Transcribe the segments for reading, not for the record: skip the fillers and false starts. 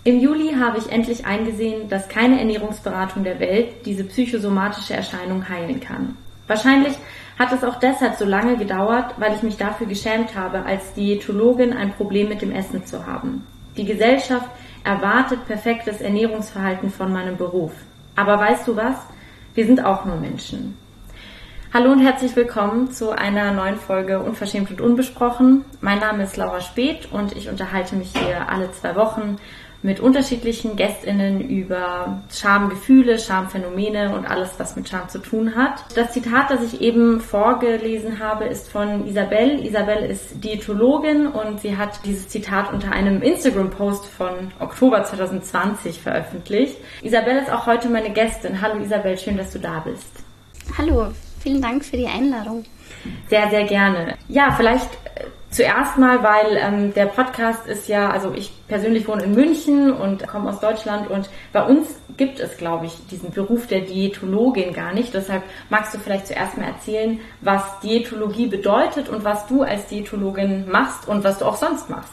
Im Juli habe ich endlich eingesehen, dass keine Ernährungsberatung der Welt diese psychosomatische Erscheinung heilen kann. Wahrscheinlich hat es auch deshalb so lange gedauert, weil ich mich dafür geschämt habe, als Diätologin ein Problem mit dem Essen zu haben. Die Gesellschaft erwartet perfektes Ernährungsverhalten von meinem Beruf. Aber weißt du was? Wir sind auch nur Menschen. Hallo und herzlich willkommen zu einer neuen Folge Unverschämt und Unbesprochen. Mein Name ist Laura Speth und ich unterhalte mich hier alle 2 Wochen mit unterschiedlichen GästInnen über Schamgefühle, Schamphänomene und alles, was mit Scham zu tun hat. Das Zitat, das ich eben vorgelesen habe, ist von Isabel. Isabel ist Diätologin und sie hat dieses Zitat unter einem Instagram-Post von Oktober 2020 veröffentlicht. Isabel ist auch heute meine Gästin. Hallo Isabel, schön, dass du da bist. Hallo, vielen Dank für die Einladung. Sehr, sehr gerne. Ja, vielleicht zuerst mal, weil der Podcast ist ja, also ich persönlich wohne in München und komme aus Deutschland und bei uns gibt es, glaube ich, diesen Beruf der Diätologin gar nicht. Deshalb magst du vielleicht zuerst mal erzählen, was Diätologie bedeutet und was du als Diätologin machst und was du auch sonst machst.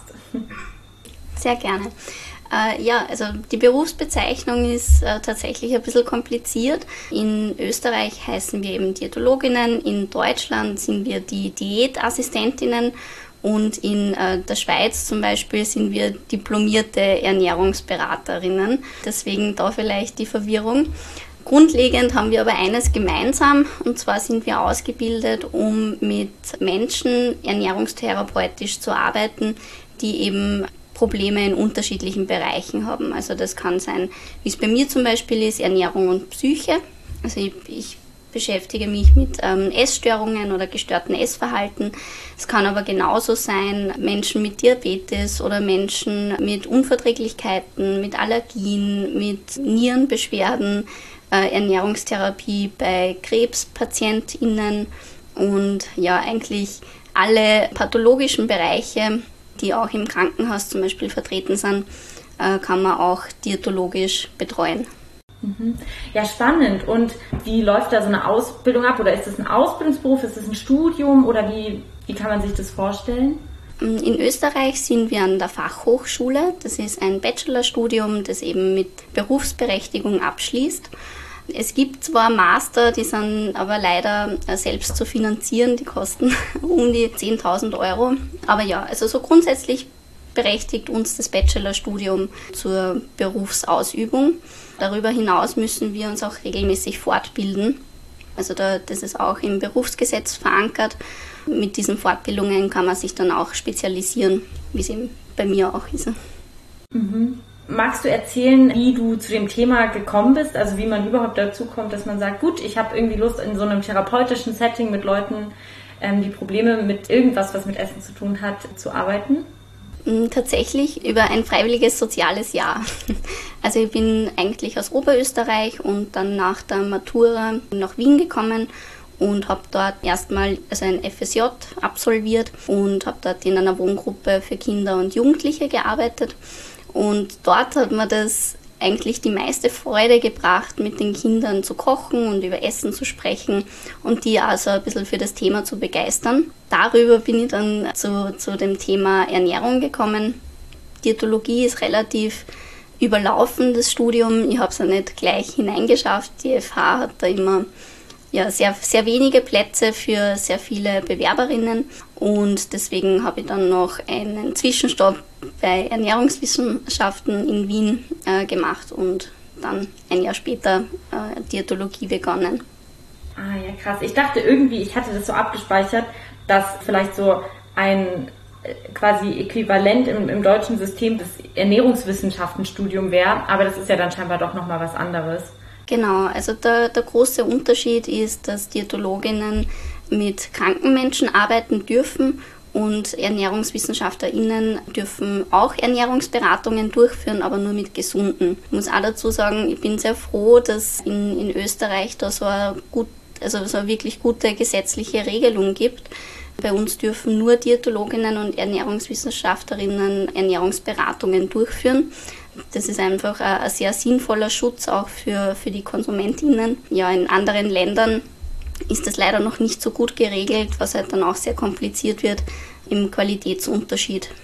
Sehr gerne. Also die Berufsbezeichnung ist tatsächlich ein bisschen kompliziert. In Österreich heißen wir eben Diätologinnen, in Deutschland sind wir die Diätassistentinnen und in der Schweiz zum Beispiel sind wir diplomierte Ernährungsberaterinnen. Deswegen da vielleicht die Verwirrung. Grundlegend haben wir aber eines gemeinsam, und zwar sind wir ausgebildet, um mit Menschen ernährungstherapeutisch zu arbeiten, die eben Probleme in unterschiedlichen Bereichen haben. Also das kann sein, wie es bei mir zum Beispiel ist, Ernährung und Psyche. Also ich beschäftige mich mit Essstörungen oder gestörten Essverhalten. Es kann aber genauso sein, Menschen mit Diabetes oder Menschen mit Unverträglichkeiten, mit Allergien, mit Nierenbeschwerden, Ernährungstherapie bei KrebspatientInnen und ja, eigentlich alle pathologischen Bereiche, die auch im Krankenhaus zum Beispiel vertreten sind, kann man auch diätologisch betreuen. Ja, spannend. Und wie läuft da so eine Ausbildung ab? Oder ist es ein Ausbildungsberuf, ist es ein Studium oder wie kann man sich das vorstellen? In Österreich sind wir an der Fachhochschule. Das ist ein Bachelorstudium, das eben mit Berufsberechtigung abschließt. Es gibt zwar Master, die sind aber leider selbst zu finanzieren, die kosten um die 10.000 Euro. Aber ja, also so grundsätzlich berechtigt uns das Bachelorstudium zur Berufsausübung. Darüber hinaus müssen wir uns auch regelmäßig fortbilden. Also das ist auch im Berufsgesetz verankert. Mit diesen Fortbildungen kann man sich dann auch spezialisieren, wie es eben bei mir auch ist. Magst du erzählen, wie du zu dem Thema gekommen bist, also wie man überhaupt dazu kommt, dass man sagt, gut, ich habe irgendwie Lust in so einem therapeutischen Setting mit Leuten, die Probleme mit irgendwas, was mit Essen zu tun hat, zu arbeiten? Tatsächlich über ein freiwilliges soziales Jahr. Also ich bin eigentlich aus Oberösterreich und dann nach der Matura nach Wien gekommen und habe dort erstmal ein FSJ absolviert und habe dort in einer Wohngruppe für Kinder und Jugendliche gearbeitet. Und dort hat mir das eigentlich die meiste Freude gebracht, mit den Kindern zu kochen und über Essen zu sprechen und die also ein bisschen für das Thema zu begeistern. Darüber bin ich dann zu dem Thema Ernährung gekommen. Diätologie ist relativ überlaufen, das Studium. Ich habe es ja nicht gleich hineingeschafft. Die FH hat da immer sehr, sehr wenige Plätze für sehr viele Bewerberinnen und deswegen habe ich dann noch einen Zwischenstopp bei Ernährungswissenschaften in Wien gemacht und dann ein Jahr später Diätologie begonnen. Ah ja, krass. Ich dachte irgendwie, ich hatte das so abgespeichert, dass vielleicht so ein quasi Äquivalent im deutschen System das Ernährungswissenschaftenstudium wäre, aber das ist ja dann scheinbar doch nochmal was anderes. Genau, also der große Unterschied ist, dass Diätologinnen mit kranken Menschen arbeiten dürfen und ErnährungswissenschaftlerInnen dürfen auch Ernährungsberatungen durchführen, aber nur mit Gesunden. Ich muss auch dazu sagen, ich bin sehr froh, dass in Österreich da so eine wirklich gute gesetzliche Regelung gibt. Bei uns dürfen nur Diätologinnen und Ernährungswissenschaftlerinnen Ernährungsberatungen durchführen. Das ist einfach ein sehr sinnvoller Schutz auch für die KonsumentInnen. Ja, in anderen Ländern ist das leider noch nicht so gut geregelt, was halt dann auch sehr kompliziert wird im Qualitätsunterschied.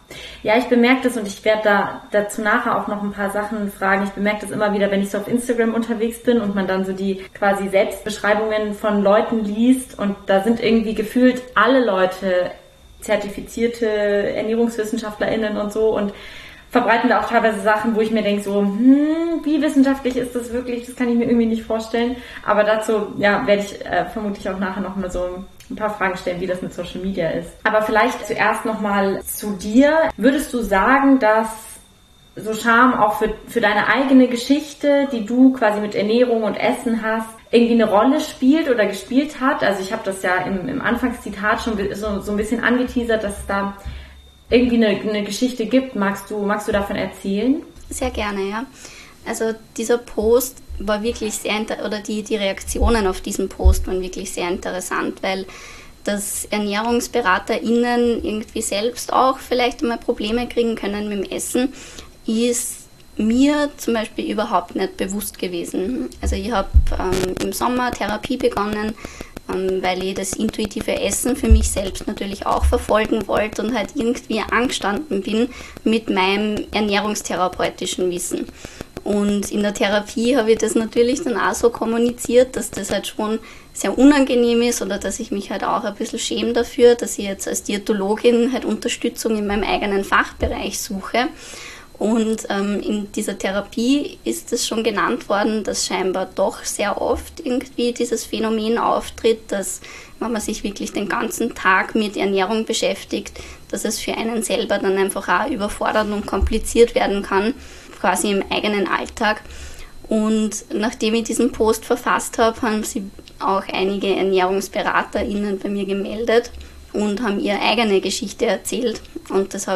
Ja, ich bemerke das und ich werde dazu nachher auch noch ein paar Sachen fragen. Ich bemerke das immer wieder, wenn ich so auf Instagram unterwegs bin und man dann so die quasi Selbstbeschreibungen von Leuten liest und da sind irgendwie gefühlt alle Leute zertifizierte ErnährungswissenschaftlerInnen und so und verbreiten da auch teilweise Sachen, wo ich mir denke so, wie wissenschaftlich ist das wirklich? Das kann ich mir irgendwie nicht vorstellen. Aber dazu, ja, werde ich vermutlich auch nachher noch mal so ein paar Fragen stellen, wie das mit Social Media ist. Aber vielleicht zuerst noch mal zu dir. Würdest du sagen, dass so Scham auch für deine eigene Geschichte, die du quasi mit Ernährung und Essen hast, irgendwie eine Rolle spielt oder gespielt hat? Also ich habe das ja im Anfangszitat schon so ein bisschen angeteasert, dass es da irgendwie eine Geschichte gibt. Magst du davon erzählen? Sehr gerne, ja. Also dieser Post war wirklich oder die Reaktionen auf diesen Post waren wirklich sehr interessant, weil dass ErnährungsberaterInnen irgendwie selbst auch vielleicht einmal Probleme kriegen können mit dem Essen, ist mir zum Beispiel überhaupt nicht bewusst gewesen. Also ich habe im Sommer Therapie begonnen, weil ich das intuitive Essen für mich selbst natürlich auch verfolgen wollte und halt irgendwie angestanden bin mit meinem ernährungstherapeutischen Wissen. Und in der Therapie habe ich das natürlich dann auch so kommuniziert, dass das halt schon sehr unangenehm ist oder dass ich mich halt auch ein bisschen schäme dafür, dass ich jetzt als Diätologin halt Unterstützung in meinem eigenen Fachbereich suche. Und in dieser Therapie ist es schon genannt worden, dass scheinbar doch sehr oft irgendwie dieses Phänomen auftritt, dass wenn man sich wirklich den ganzen Tag mit Ernährung beschäftigt, dass es für einen selber dann einfach auch überfordert und kompliziert werden kann, quasi im eigenen Alltag. Und nachdem ich diesen Post verfasst habe, haben sich auch einige ErnährungsberaterInnen bei mir gemeldet und haben ihre eigene Geschichte erzählt. Und das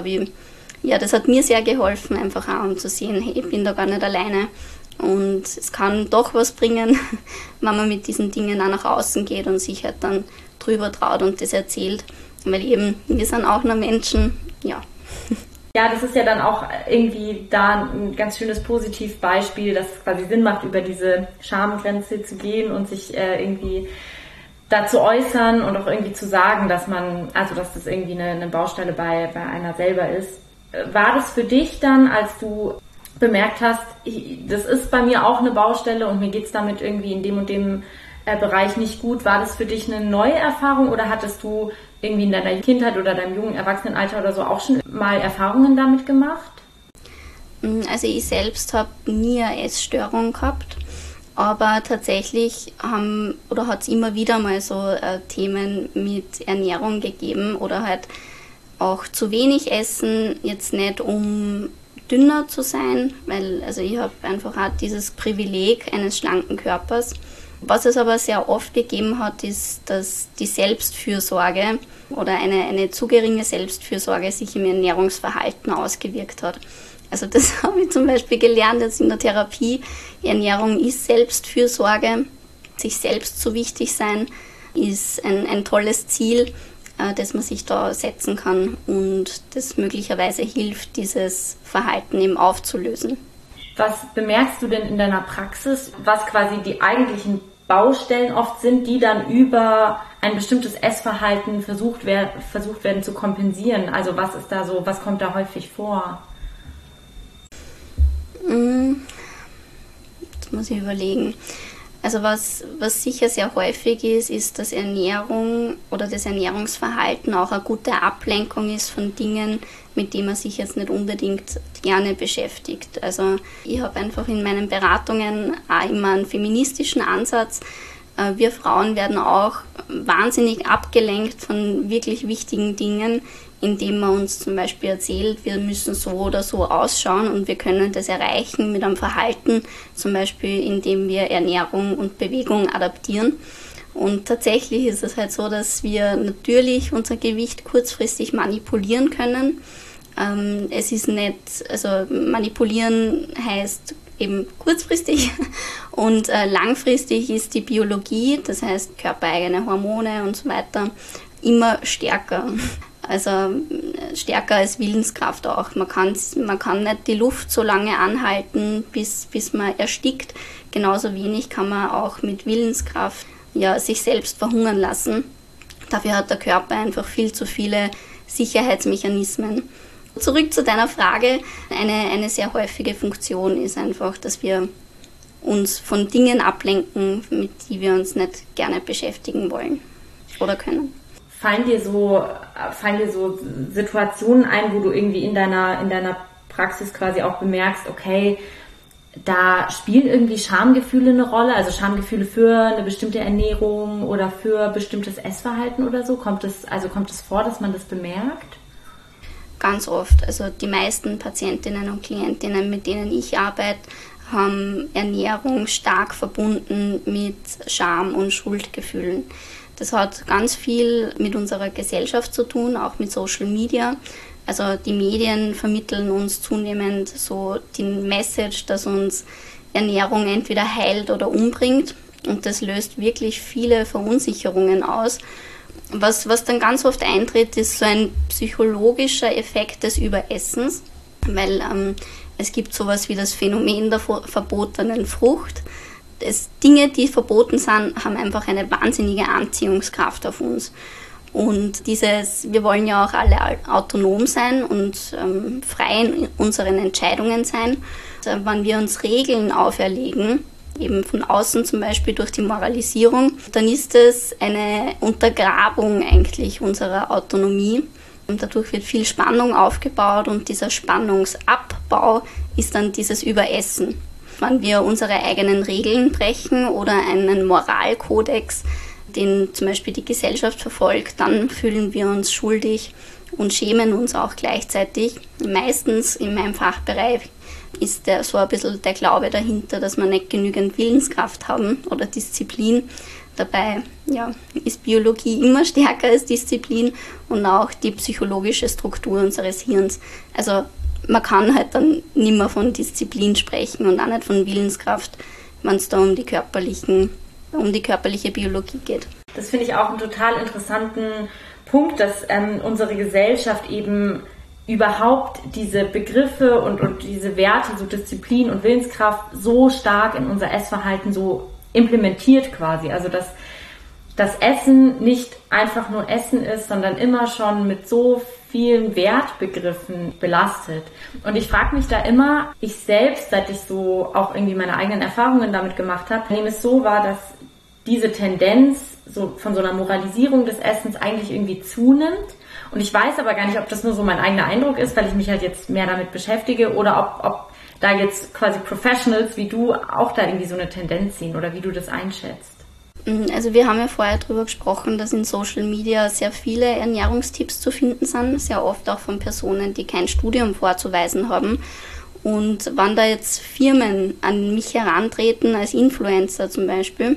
hat mir sehr geholfen, einfach auch um zu sehen, hey, ich bin da gar nicht alleine und es kann doch was bringen, wenn man mit diesen Dingen auch nach außen geht und sich halt dann drüber traut und das erzählt, weil eben, wir sind auch nur Menschen, ja. Ja, das ist ja dann auch irgendwie da ein ganz schönes Positivbeispiel, dass es quasi Sinn macht, über diese Schamgrenze zu gehen und sich irgendwie da zu äußern und auch irgendwie zu sagen, dass das irgendwie eine Baustelle bei einer selber ist. War das für dich dann, als du bemerkt hast, das ist bei mir auch eine Baustelle und mir geht's damit irgendwie in dem und dem Bereich nicht gut, war das für dich eine neue Erfahrung oder hattest du irgendwie in deiner Kindheit oder deinem jungen Erwachsenenalter oder so auch schon mal Erfahrungen damit gemacht? Also ich selbst habe nie eine Essstörung gehabt, aber tatsächlich hat es immer wieder mal so Themen mit Ernährung gegeben oder halt auch zu wenig essen, jetzt nicht um dünner zu sein, weil also ich habe einfach auch dieses Privileg eines schlanken Körpers. Was es aber sehr oft gegeben hat, ist, dass die Selbstfürsorge oder eine zu geringe Selbstfürsorge sich im Ernährungsverhalten ausgewirkt hat. Also das habe ich zum Beispiel gelernt jetzt in der Therapie. Ernährung ist Selbstfürsorge. Sich selbst zu wichtig sein ist ein tolles Ziel, das man sich da setzen kann und das möglicherweise hilft, dieses Verhalten eben aufzulösen. Was bemerkst du denn in deiner Praxis, was quasi die eigentlichen Baustellen oft sind, die dann über ein bestimmtes Essverhalten versucht werden zu kompensieren? Also was ist da so, was kommt da häufig vor? Jetzt muss ich überlegen. Also was sicher sehr häufig ist, dass Ernährung oder das Ernährungsverhalten auch eine gute Ablenkung ist von Dingen, mit denen man sich jetzt nicht unbedingt gerne beschäftigt. Also ich habe einfach in meinen Beratungen auch immer einen feministischen Ansatz. Wir Frauen werden auch wahnsinnig abgelenkt von wirklich wichtigen Dingen, indem man uns zum Beispiel erzählt, wir müssen so oder so ausschauen und wir können das erreichen mit einem Verhalten, zum Beispiel indem wir Ernährung und Bewegung adaptieren. Und tatsächlich ist es halt so, dass wir natürlich unser Gewicht kurzfristig manipulieren können. Es ist nicht, also manipulieren heißt eben kurzfristig und langfristig ist die Biologie, das heißt körpereigene Hormone und so weiter, immer stärker. Also stärker als Willenskraft auch. Man kann nicht die Luft so lange anhalten, bis man erstickt. Genauso wenig kann man auch mit Willenskraft sich selbst verhungern lassen. Dafür hat der Körper einfach viel zu viele Sicherheitsmechanismen. Zurück zu deiner Frage. Eine sehr häufige Funktion ist einfach, dass wir uns von Dingen ablenken, mit die wir uns nicht gerne beschäftigen wollen oder können. Fallen dir so Situationen ein, wo du irgendwie in deiner Praxis quasi auch bemerkst, okay, da spielen irgendwie Schamgefühle eine Rolle, also Schamgefühle für eine bestimmte Ernährung oder für bestimmtes Essverhalten oder so? Kommt es vor, dass man das bemerkt? Ganz oft. Also die meisten Patientinnen und Klientinnen, mit denen ich arbeite, haben Ernährung stark verbunden mit Scham und Schuldgefühlen. Das hat ganz viel mit unserer Gesellschaft zu tun, auch mit Social Media. Also die Medien vermitteln uns zunehmend so die Message, dass uns Ernährung entweder heilt oder umbringt. Und das löst wirklich viele Verunsicherungen aus. Was dann ganz oft eintritt, ist so ein psychologischer Effekt des Überessens, weil es gibt sowas wie das Phänomen der verbotenen Frucht. Dinge, die verboten sind, haben einfach eine wahnsinnige Anziehungskraft auf uns. Und wir wollen ja auch alle autonom sein und frei in unseren Entscheidungen sein. Also, wenn wir uns Regeln auferlegen, eben von außen zum Beispiel durch die Moralisierung, dann ist es eine Untergrabung eigentlich unserer Autonomie. Und dadurch wird viel Spannung aufgebaut und dieser Spannungsabbau ist dann dieses Überessen. Wenn wir unsere eigenen Regeln brechen oder einen Moralkodex, den zum Beispiel die Gesellschaft verfolgt, dann fühlen wir uns schuldig und schämen uns auch gleichzeitig. Meistens in meinem Fachbereich ist so ein bisschen der Glaube dahinter, dass wir nicht genügend Willenskraft haben oder Disziplin. Dabei ist Biologie immer stärker als Disziplin und auch die psychologische Struktur unseres Hirns. Also man kann halt dann nicht mehr von Disziplin sprechen und auch nicht von Willenskraft, wenn es da um die körperliche Biologie geht. Das finde ich auch einen total interessanten Punkt, dass unsere Gesellschaft eben überhaupt diese Begriffe und diese Werte, so Disziplin und Willenskraft so stark in unser Essverhalten so implementiert quasi. Also dass das Essen nicht einfach nur Essen ist, sondern immer schon mit so vielen Wertbegriffen belastet. Und ich frage mich da immer, ich selbst, seit ich so auch irgendwie meine eigenen Erfahrungen damit gemacht habe, nehme es so wahr, dass diese Tendenz so von so einer Moralisierung des Essens eigentlich irgendwie zunimmt. Und ich weiß aber gar nicht, ob das nur so mein eigener Eindruck ist, weil ich mich halt jetzt mehr damit beschäftige oder ob da jetzt quasi Professionals wie du auch da irgendwie so eine Tendenz sehen oder wie du das einschätzt. Also wir haben ja vorher darüber gesprochen, dass in Social Media sehr viele Ernährungstipps zu finden sind, sehr oft auch von Personen, die kein Studium vorzuweisen haben. Und wenn da jetzt Firmen an mich herantreten, als Influencer zum Beispiel,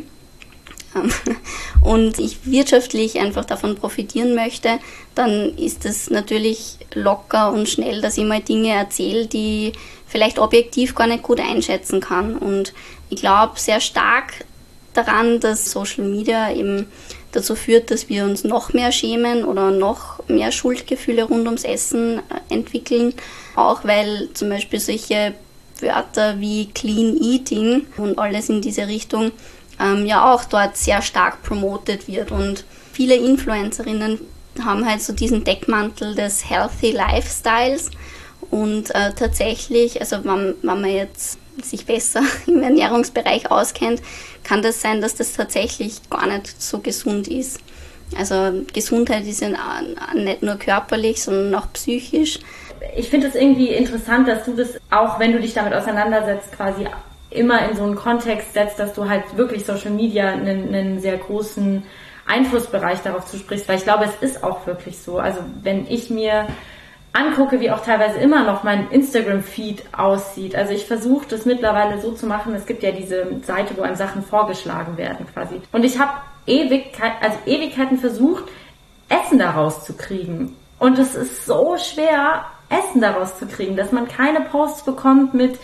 und ich wirtschaftlich einfach davon profitieren möchte, dann ist es natürlich locker und schnell, dass ich mal Dinge erzähle, die vielleicht objektiv gar nicht gut einschätzen kann. Und ich glaube sehr stark daran, dass Social Media eben dazu führt, dass wir uns noch mehr schämen oder noch mehr Schuldgefühle rund ums Essen entwickeln. Auch weil zum Beispiel solche Wörter wie Clean Eating und alles in diese Richtung auch dort sehr stark promotet wird. Und viele Influencerinnen haben halt so diesen Deckmantel des Healthy Lifestyles. Und tatsächlich, also wenn man jetzt sich besser im Ernährungsbereich auskennt, kann das sein, dass das tatsächlich gar nicht so gesund ist. Also Gesundheit ist ja nicht nur körperlich, sondern auch psychisch. Ich finde es irgendwie interessant, dass du das, auch wenn du dich damit auseinandersetzt, quasi immer in so einen Kontext setzt, dass du halt wirklich Social Media einen sehr großen Einflussbereich darauf zusprichst, weil ich glaube, es ist auch wirklich so. Also wenn ich mir angucke, wie auch teilweise immer noch mein Instagram-Feed aussieht. Also ich versuche das mittlerweile so zu machen, es gibt ja diese Seite, wo einem Sachen vorgeschlagen werden quasi. Und ich habe Ewigkeiten versucht, Essen daraus zu kriegen. Und es ist so schwer, Essen daraus zu kriegen, dass man keine Posts bekommt mit,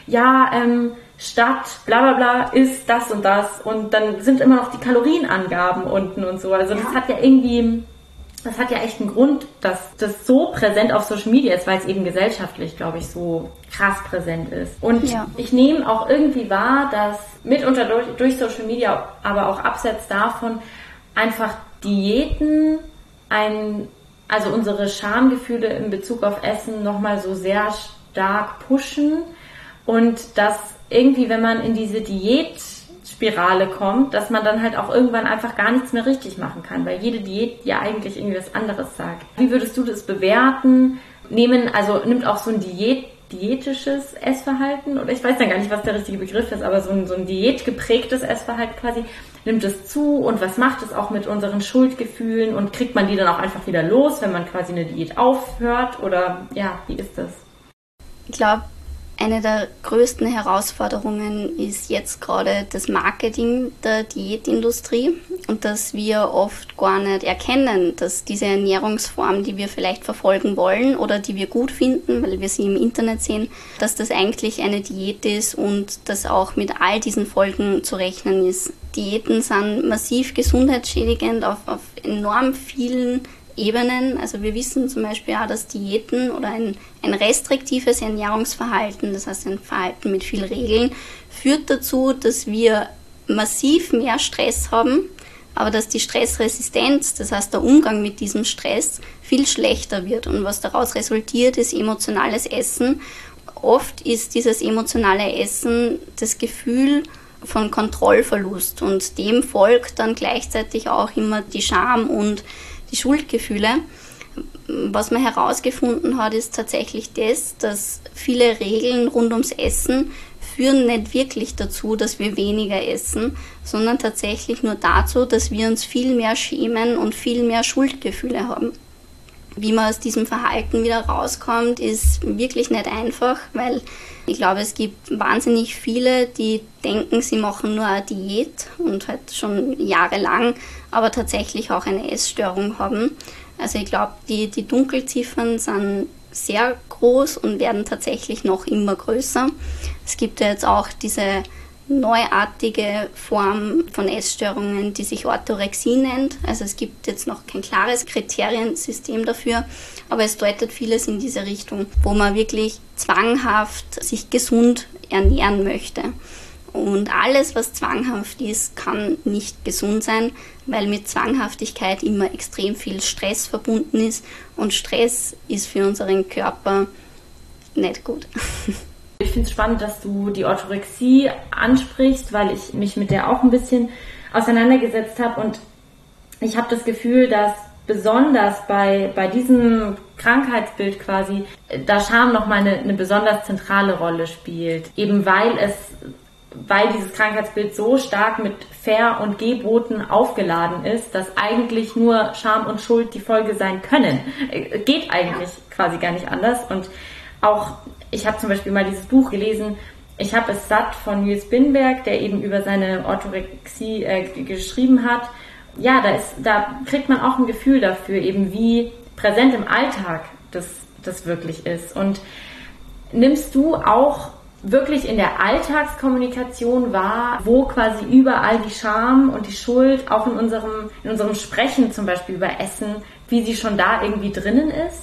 statt bla bla bla ist das und das. Und dann sind immer noch die Kalorienangaben unten und so. Also das hat ja echt einen Grund, dass das so präsent auf Social Media ist, weil es eben gesellschaftlich, glaube ich, so krass präsent ist. Und ich nehme auch irgendwie wahr, dass mitunter durch Social Media, aber auch abseits davon, einfach Diäten ein also unsere Schamgefühle in Bezug auf Essen nochmal so sehr stark pushen und dass irgendwie, wenn man in diese Diätspirale kommt, dass man dann halt auch irgendwann einfach gar nichts mehr richtig machen kann, weil jede Diät ja eigentlich irgendwie was anderes sagt. Wie würdest du das bewerten? Nimmt auch so ein diätisches Essverhalten, oder ich weiß dann gar nicht, was der richtige Begriff ist, aber so ein diätgeprägtes Essverhalten quasi, nimmt es zu und was macht es auch mit unseren Schuldgefühlen und kriegt man die dann auch einfach wieder los, wenn man quasi eine Diät aufhört, oder ja, wie ist das? Ich glaube, eine der größten Herausforderungen ist jetzt gerade das Marketing der Diätindustrie und dass wir oft gar nicht erkennen, dass diese Ernährungsform, die wir vielleicht verfolgen wollen oder die wir gut finden, weil wir sie im Internet sehen, dass das eigentlich eine Diät ist und dass auch mit all diesen Folgen zu rechnen ist. Diäten sind massiv gesundheitsschädigend auf enorm vielen Ebenen. Also wir wissen zum Beispiel auch, dass Diäten oder ein restriktives Ernährungsverhalten, das heißt ein Verhalten mit viel Regeln, führt dazu, dass wir massiv mehr Stress haben, aber dass die Stressresistenz, das heißt der Umgang mit diesem Stress, viel schlechter wird. Und was daraus resultiert, ist emotionales Essen. Oft ist dieses emotionale Essen das Gefühl von Kontrollverlust und dem folgt dann gleichzeitig auch immer die Scham und die Schuldgefühle. Was man herausgefunden hat, ist tatsächlich das, dass viele Regeln rund ums Essen führen nicht wirklich dazu, dass wir weniger essen, sondern tatsächlich nur dazu, dass wir uns viel mehr schämen und viel mehr Schuldgefühle haben. Wie man aus diesem Verhalten wieder rauskommt, ist wirklich nicht einfach, weil ich glaube, es gibt wahnsinnig viele, die denken, sie machen nur eine Diät und halt schon jahrelang, aber tatsächlich auch eine Essstörung haben. Also ich glaube, die Dunkelziffern sind sehr groß und werden tatsächlich noch immer größer. Es gibt ja jetzt auch diese neuartige Form von Essstörungen, die sich Orthorexie nennt. Also es gibt jetzt noch kein klares Kriteriensystem dafür, aber es deutet vieles in diese Richtung, wo man wirklich zwanghaft sich gesund ernähren möchte. Und alles, was zwanghaft ist, kann nicht gesund sein, weil mit Zwanghaftigkeit immer extrem viel Stress verbunden ist und Stress ist für unseren Körper nicht gut. Ich finde es spannend, dass du die Orthorexie ansprichst, weil ich mich mit der auch ein bisschen auseinandergesetzt habe und ich habe das Gefühl, dass besonders bei diesem Krankheitsbild quasi, da Scham nochmal eine besonders zentrale Rolle spielt, eben weil dieses Krankheitsbild so stark mit Ver- und Geboten aufgeladen ist, dass eigentlich nur Scham und Schuld die Folge sein können. Geht eigentlich quasi gar nicht anders und auch ich habe zum Beispiel mal dieses Buch gelesen, Ich habe es satt von Nils Binberg, der eben über seine Orthorexie geschrieben hat. Ja, da kriegt man auch ein Gefühl dafür, eben wie präsent im Alltag das wirklich ist. Und nimmst du auch wirklich in der Alltagskommunikation wahr, wo quasi überall die Scham und die Schuld, auch in unserem Sprechen zum Beispiel über Essen, wie sie schon da irgendwie drinnen ist?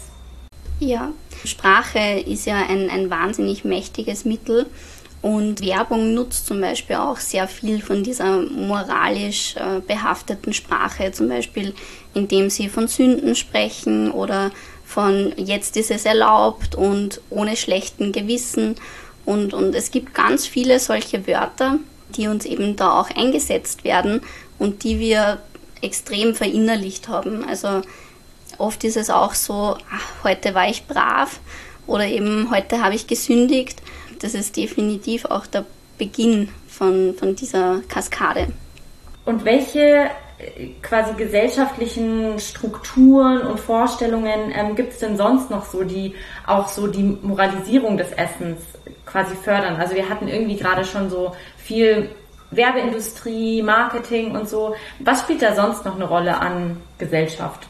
Ja, Sprache ist ja ein wahnsinnig mächtiges Mittel und Werbung nutzt zum Beispiel auch sehr viel von dieser moralisch behafteten Sprache, zum Beispiel indem sie von Sünden sprechen oder von jetzt ist es erlaubt und ohne schlechten Gewissen und es gibt ganz viele solche Wörter, die uns eben da auch eingesetzt werden und die wir extrem verinnerlicht haben. Also oft ist es auch so, heute war ich brav oder eben heute habe ich gesündigt. Das ist definitiv auch der Beginn von dieser Kaskade. Und welche quasi gesellschaftlichen Strukturen und Vorstellungen gibt es denn sonst noch so, die auch so die Moralisierung des Essens quasi fördern? Also wir hatten irgendwie gerade schon so viel Werbeindustrie, Marketing und so. Was spielt da sonst noch eine Rolle an Gesellschaft?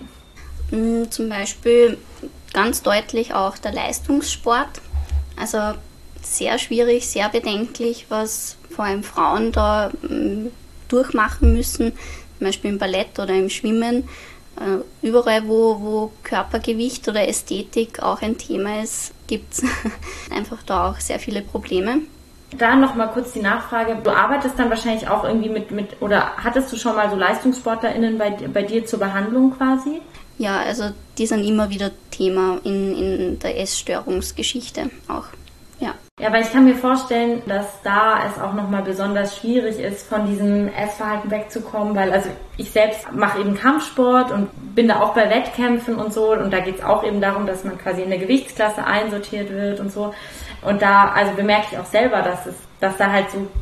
Zum Beispiel ganz deutlich auch der Leistungssport. Also sehr schwierig, sehr bedenklich, was vor allem Frauen da durchmachen müssen, zum Beispiel im Ballett oder im Schwimmen. Überall, wo Körpergewicht oder Ästhetik auch ein Thema ist, gibt es einfach da auch sehr viele Probleme. Da nochmal kurz die Nachfrage. Du arbeitest dann wahrscheinlich auch irgendwie mit oder hattest du schon mal so LeistungssportlerInnen bei dir zur Behandlung quasi? Ja, also die sind immer wieder Thema in der Essstörungsgeschichte auch. Ja. Ja, weil ich kann mir vorstellen, dass da es auch nochmal besonders schwierig ist, von diesem Essverhalten wegzukommen, weil also ich selbst mache eben Kampfsport und bin da auch bei Wettkämpfen und so und da geht es auch eben darum, dass man quasi in eine Gewichtsklasse einsortiert wird und so. Und da, also bemerke ich auch selber, dass da halt so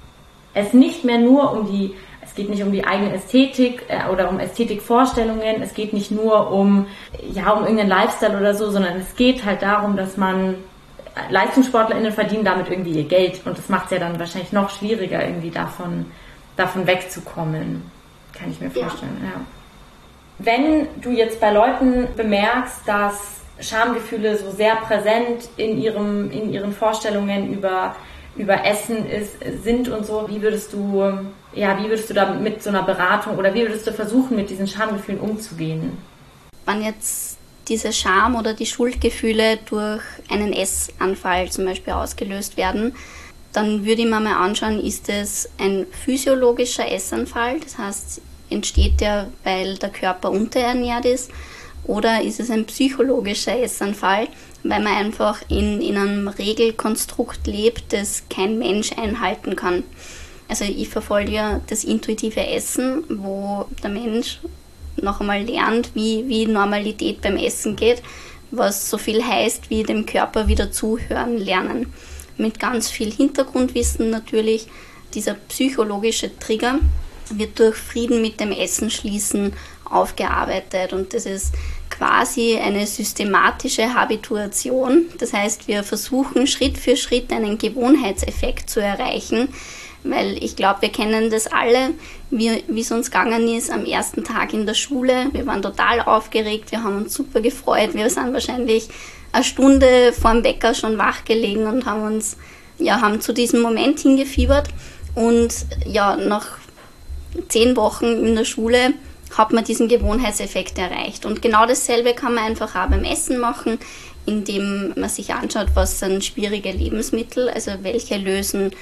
es nicht mehr nur es geht nicht um die eigene Ästhetik oder um Ästhetikvorstellungen, es geht nicht nur um irgendeinen Lifestyle oder so, sondern es geht halt darum, dass LeistungssportlerInnen verdienen damit irgendwie ihr Geld und das macht es ja dann wahrscheinlich noch schwieriger, irgendwie davon wegzukommen. Kann ich mir vorstellen, ja. Wenn du jetzt bei Leuten bemerkst, dass Schamgefühle so sehr präsent in ihren Vorstellungen über Essen sind und so, wie würdest du da mit so einer Beratung oder wie würdest du versuchen, mit diesen Schamgefühlen umzugehen? Wenn jetzt diese Scham- oder die Schuldgefühle durch einen Essanfall zum Beispiel ausgelöst werden, dann würde ich mir mal anschauen, ist es ein physiologischer Essanfall, das heißt, entsteht der, weil der Körper unterernährt ist, oder ist es ein psychologischer Essanfall, weil man einfach in einem Regelkonstrukt lebt, das kein Mensch einhalten kann. Also ich verfolge ja das intuitive Essen, wo der Mensch noch einmal lernt, wie Normalität beim Essen geht, was so viel heißt, wie dem Körper wieder zuhören lernen. Mit ganz viel Hintergrundwissen natürlich. Dieser psychologische Trigger wird durch Frieden mit dem Essen schließen aufgearbeitet und das ist quasi eine systematische Habituation. Das heißt, wir versuchen Schritt für Schritt einen Gewohnheitseffekt zu erreichen, weil ich glaube, wir kennen das alle, wie es uns gegangen ist am ersten Tag in der Schule. Wir waren total aufgeregt, wir haben uns super gefreut. Wir sind wahrscheinlich eine Stunde vor dem Wecker schon wach gelegen und haben zu diesem Moment hingefiebert. Und ja, nach 10 Wochen in der Schule hat man diesen Gewohnheitseffekt erreicht. Und genau dasselbe kann man einfach auch beim Essen machen, indem man sich anschaut, was sind schwierige Lebensmittel, also welche lösen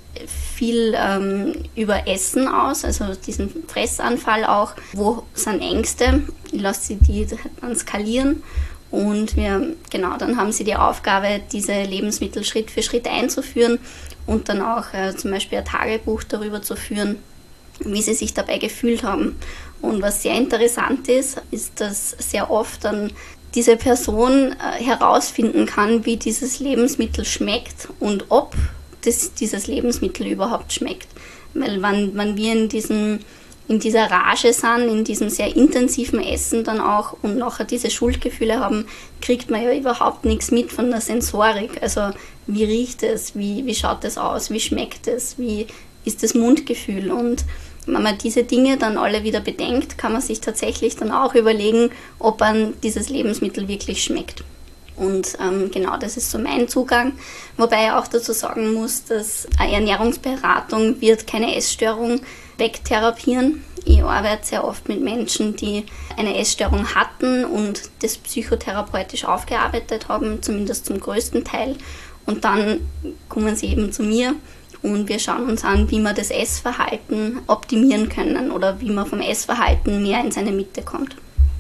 viel über Essen aus, also diesen Fressanfall auch, wo sind Ängste, ich lasse die dann skalieren und dann haben sie die Aufgabe, diese Lebensmittel Schritt für Schritt einzuführen und dann auch zum Beispiel ein Tagebuch darüber zu führen, wie sie sich dabei gefühlt haben. Und was sehr interessant ist, dass sehr oft dann diese Person herausfinden kann, wie dieses Lebensmittel schmeckt und ob dieses Lebensmittel überhaupt schmeckt. Weil wenn wir in dieser Rage sind, in diesem sehr intensiven Essen dann auch und nachher diese Schuldgefühle haben, kriegt man ja überhaupt nichts mit von der Sensorik. Also wie riecht es, wie schaut es aus, wie schmeckt es, wie ist das Mundgefühl. Und wenn man diese Dinge dann alle wieder bedenkt, kann man sich tatsächlich dann auch überlegen, ob einem dieses Lebensmittel wirklich schmeckt. Und genau, das ist so mein Zugang. Wobei ich auch dazu sagen muss, dass eine Ernährungsberatung wird keine Essstörung wegtherapieren. Ich arbeite sehr oft mit Menschen, die eine Essstörung hatten und das psychotherapeutisch aufgearbeitet haben, zumindest zum größten Teil. Und dann kommen sie eben zu mir und wir schauen uns an, wie wir das Essverhalten optimieren können oder wie man vom Essverhalten mehr in seine Mitte kommt.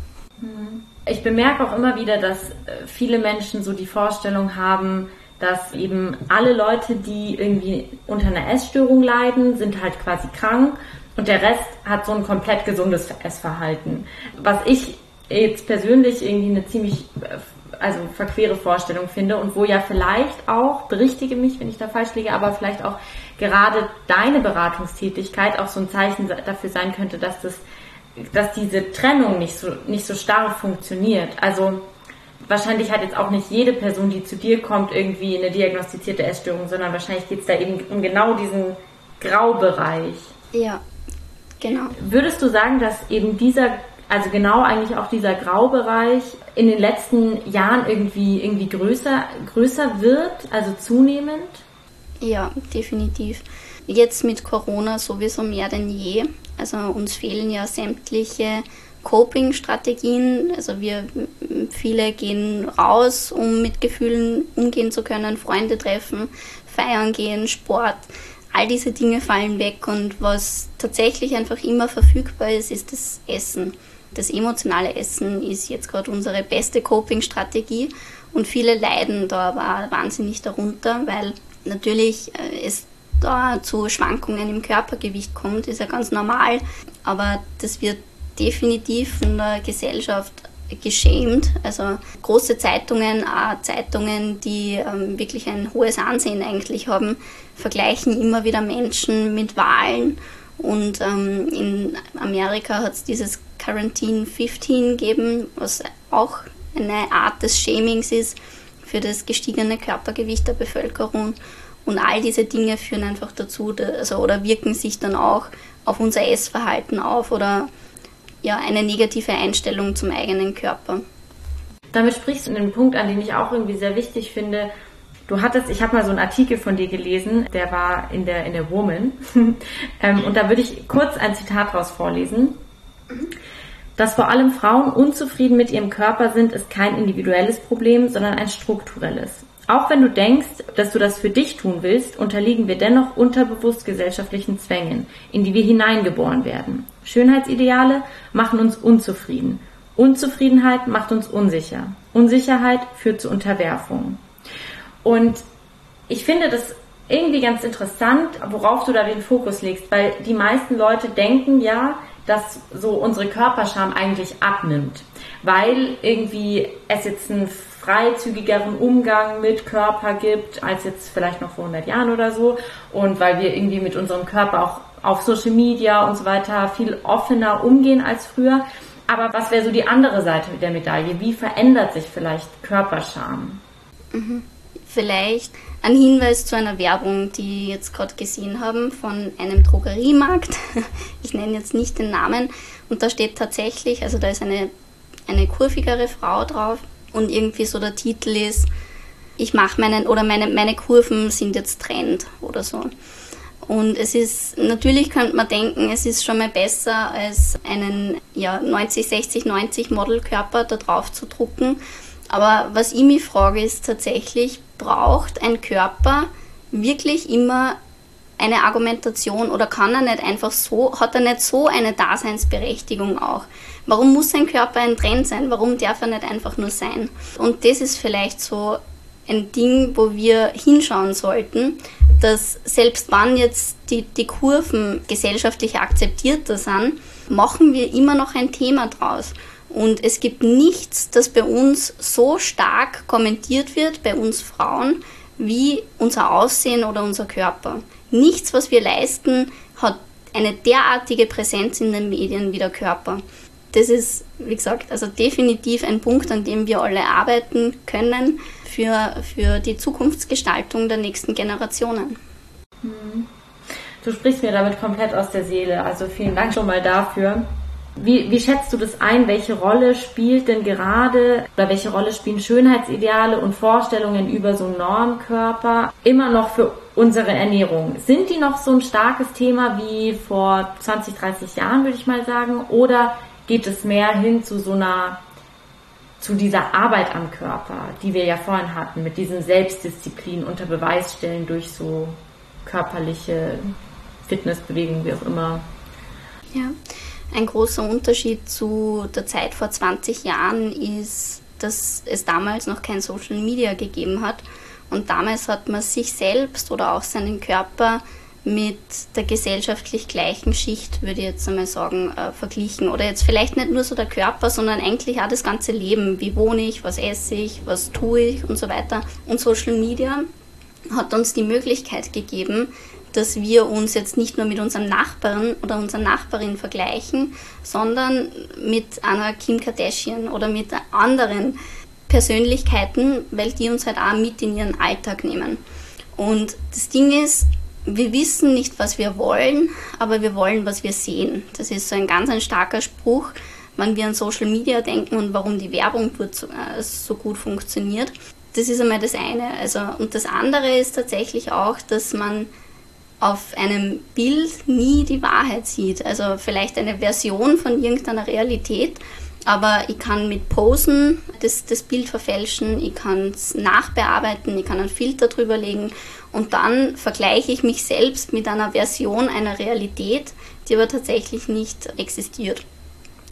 Ich bemerke auch immer wieder, dass viele Menschen so die Vorstellung haben, dass eben alle Leute, die irgendwie unter einer Essstörung leiden, sind halt quasi krank und der Rest hat so ein komplett gesundes Essverhalten. Was ich jetzt persönlich irgendwie eine ziemlich verquere Vorstellung finde und wo ja vielleicht auch, berichtige mich, wenn ich da falsch liege, aber vielleicht auch gerade deine Beratungstätigkeit auch so ein Zeichen dafür sein könnte, dass diese Trennung nicht so starr funktioniert. Also wahrscheinlich hat jetzt auch nicht jede Person, die zu dir kommt, irgendwie eine diagnostizierte Essstörung, sondern wahrscheinlich geht es da eben um genau diesen Graubereich. Ja, genau. Würdest du sagen, dass eben genau eigentlich auch dieser Graubereich in den letzten Jahren irgendwie größer wird, also zunehmend? Ja, definitiv. Jetzt mit Corona sowieso mehr denn je. Also uns fehlen ja sämtliche Coping-Strategien. Also viele gehen raus, um mit Gefühlen umgehen zu können, Freunde treffen, feiern gehen, Sport. All diese Dinge fallen weg und was tatsächlich einfach immer verfügbar ist, ist das Essen. Das emotionale Essen ist jetzt gerade unsere beste Coping-Strategie und viele leiden da aber wahnsinnig darunter, weil natürlich es da zu Schwankungen im Körpergewicht kommt, ist ja ganz normal, aber das wird definitiv von der Gesellschaft geschämt. Also große Zeitungen, auch Zeitungen, die wirklich ein hohes Ansehen eigentlich haben, vergleichen immer wieder Menschen mit Wahlen. Und in Amerika hat es dieses Quarantine 15 gegeben, was auch eine Art des Shamings ist für das gestiegene Körpergewicht der Bevölkerung. Und all diese Dinge führen einfach dazu, oder wirken sich dann auch auf unser Essverhalten auf oder ja, eine negative Einstellung zum eigenen Körper. Damit sprichst du einen Punkt an, den ich auch irgendwie sehr wichtig finde. Ich habe mal so einen Artikel von dir gelesen, der war in der Woman. Und da würde ich kurz ein Zitat draus vorlesen. Dass vor allem Frauen unzufrieden mit ihrem Körper sind, ist kein individuelles Problem, sondern ein strukturelles. Auch wenn du denkst, dass du das für dich tun willst, unterliegen wir dennoch unterbewusst gesellschaftlichen Zwängen, in die wir hineingeboren werden. Schönheitsideale machen uns unzufrieden. Unzufriedenheit macht uns unsicher. Unsicherheit führt zu Unterwerfung. Und ich finde das irgendwie ganz interessant, worauf du da den Fokus legst, weil die meisten Leute denken ja, dass so unsere Körperscham eigentlich abnimmt, weil irgendwie es jetzt einen freizügigeren Umgang mit Körper gibt, als jetzt vielleicht noch vor 100 Jahren oder so, und weil wir irgendwie mit unserem Körper auch auf Social Media und so weiter viel offener umgehen als früher. Aber was wäre so die andere Seite der Medaille? Wie verändert sich vielleicht Körperscham? Vielleicht ein Hinweis zu einer Werbung, die wir jetzt gerade gesehen haben, von einem Drogeriemarkt. Ich nenne jetzt nicht den Namen. Und da steht tatsächlich, also da ist eine kurvigere Frau drauf und irgendwie so der Titel ist, meine Kurven sind jetzt Trend oder so. Und es ist, natürlich könnte man denken, es ist schon mal besser, als einen 90, 60, 90 Modelkörper da drauf zu drucken. Aber was ich mich frage, ist tatsächlich, braucht ein Körper wirklich immer eine Argumentation oder kann er nicht einfach so, hat er nicht so eine Daseinsberechtigung auch? Warum muss ein Körper ein Trend sein? Warum darf er nicht einfach nur sein? Und das ist vielleicht so ein Ding, wo wir hinschauen sollten, dass selbst wenn jetzt die Kurven gesellschaftlich akzeptierter sind, machen wir immer noch ein Thema draus. Und es gibt nichts, das bei uns so stark kommentiert wird, bei uns Frauen, wie unser Aussehen oder unser Körper. Nichts, was wir leisten, hat eine derartige Präsenz in den Medien wie der Körper. Das ist, wie gesagt, also definitiv ein Punkt, an dem wir alle arbeiten können für die Zukunftsgestaltung der nächsten Generationen. Du sprichst mir damit komplett aus der Seele, also vielen Dank schon mal dafür. Wie schätzt du das ein? Welche Rolle spielt denn gerade, oder welche Rolle spielen Schönheitsideale und Vorstellungen über so einen Normkörper immer noch für unsere Ernährung? Sind die noch so ein starkes Thema wie vor 20, 30 Jahren, würde ich mal sagen? Oder geht es mehr hin zu dieser Arbeit am Körper, die wir ja vorhin hatten, mit diesem Selbstdisziplin unter Beweis stellen durch so körperliche Fitnessbewegungen, wie auch immer? Ja. Ein großer Unterschied zu der Zeit vor 20 Jahren ist, dass es damals noch kein Social Media gegeben hat. Und damals hat man sich selbst oder auch seinen Körper mit der gesellschaftlich gleichen Schicht, würde ich jetzt einmal sagen, verglichen. Oder jetzt vielleicht nicht nur so der Körper, sondern eigentlich auch das ganze Leben. Wie wohne ich, was esse ich, was tue ich und so weiter. Und Social Media hat uns die Möglichkeit gegeben, dass wir uns jetzt nicht nur mit unserem Nachbarn oder unserer Nachbarin vergleichen, sondern mit einer Kim Kardashian oder mit anderen Persönlichkeiten, weil die uns halt auch mit in ihren Alltag nehmen. Und das Ding ist, wir wissen nicht, was wir wollen, aber wir wollen, was wir sehen. Das ist so ein ganz starker Spruch, wenn wir an Social Media denken und warum die Werbung dort so gut funktioniert. Das ist einmal das eine. Und das andere ist tatsächlich auch, dass man auf einem Bild nie die Wahrheit sieht. Also vielleicht eine Version von irgendeiner Realität, aber ich kann mit Posen das Bild verfälschen, ich kann es nachbearbeiten, ich kann einen Filter drüber legen und dann vergleiche ich mich selbst mit einer Version einer Realität, die aber tatsächlich nicht existiert.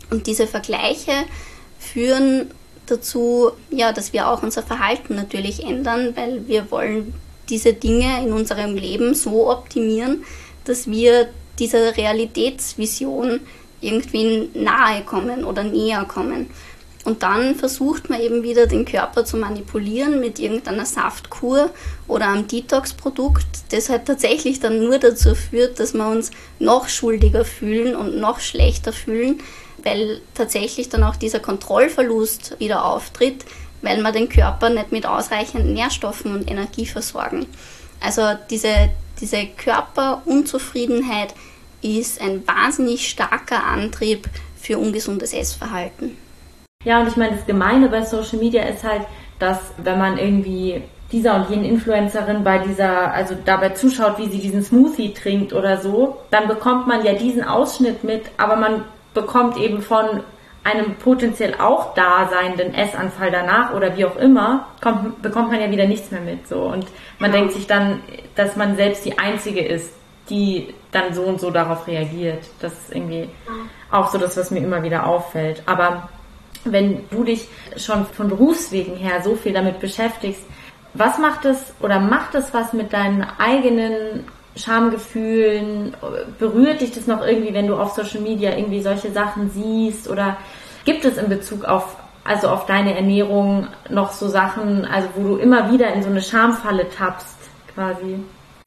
Und diese Vergleiche führen dazu, ja, dass wir auch unser Verhalten natürlich ändern, weil wir wollen diese Dinge in unserem Leben so optimieren, dass wir dieser Realitätsvision irgendwie nahe kommen oder näher kommen. Und dann versucht man eben wieder den Körper zu manipulieren mit irgendeiner Saftkur oder einem Detox-Produkt, das halt tatsächlich dann nur dazu führt, dass wir uns noch schuldiger fühlen und noch schlechter fühlen, weil tatsächlich dann auch dieser Kontrollverlust wieder auftritt, weil wir den Körper nicht mit ausreichend Nährstoffen und Energie versorgen. Also diese Körperunzufriedenheit ist ein wahnsinnig starker Antrieb für ungesundes Essverhalten. Ja, und ich meine, das Gemeine bei Social Media ist halt, dass wenn man irgendwie dieser und jenen Influencerin dabei zuschaut, wie sie diesen Smoothie trinkt oder so, dann bekommt man ja diesen Ausschnitt mit, aber man bekommt eben von einem potenziell auch daseinenden Essanfall danach oder wie auch immer, bekommt man ja wieder nichts mehr mit. So. Und man denkt sich dann, dass man selbst die Einzige ist, die dann so und so darauf reagiert. Das ist irgendwie auch so das, was mir immer wieder auffällt. Aber wenn du dich schon von Berufswegen her so viel damit beschäftigst, was macht es was mit deinen eigenen Schamgefühlen? Berührt dich das noch irgendwie, wenn du auf Social Media irgendwie solche Sachen siehst? Oder gibt es in Bezug auf deine Ernährung noch so Sachen, also wo du immer wieder in so eine Schamfalle tappst, quasi?